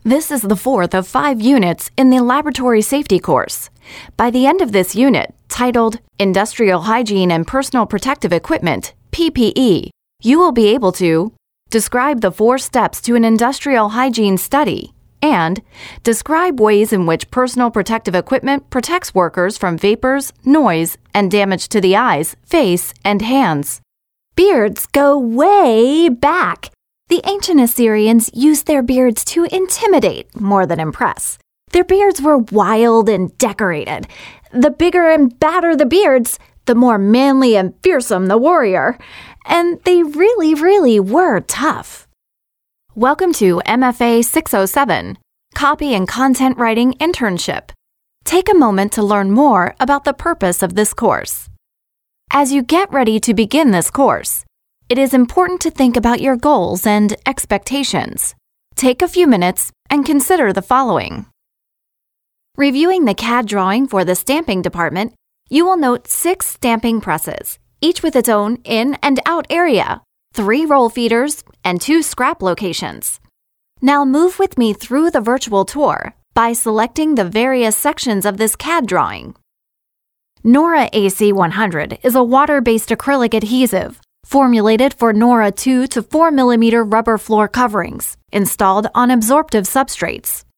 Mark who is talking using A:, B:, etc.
A: This is the fourth of 5 units in the Laboratory Safety course. By the end of this unit, titled Industrial Hygiene and Personal Protective Equipment, PPE, you will be able to describe the 4 steps to an industrial hygiene study and describe ways in which personal protective equipment protects workers from vapors, noise, and damage to the eyes, face, and hands. Beards go way back. The ancient Assyrians used their beards to intimidate more than impress. Their beards were wild and decorated. The bigger and badder the beards, the more manly and fearsome the warrior. And they really were tough. Welcome to MFA 607, Copy and Content Writing Internship. Take a moment to learn more about the purpose of this course. As you get ready to begin this course, it is important to think about your goals and expectations. Take a few minutes and consider the following. Reviewing the CAD drawing for the stamping department, you will note 6 stamping presses, each with its own in and out area, 3 roll feeders, and 2 scrap locations. Now move with me through the virtual tour by selecting the various sections of this CAD drawing. Nora AC100 is a water-based acrylic adhesive formulated for Nora 2 to 4 mm rubber floor coverings installed on absorptive substrates.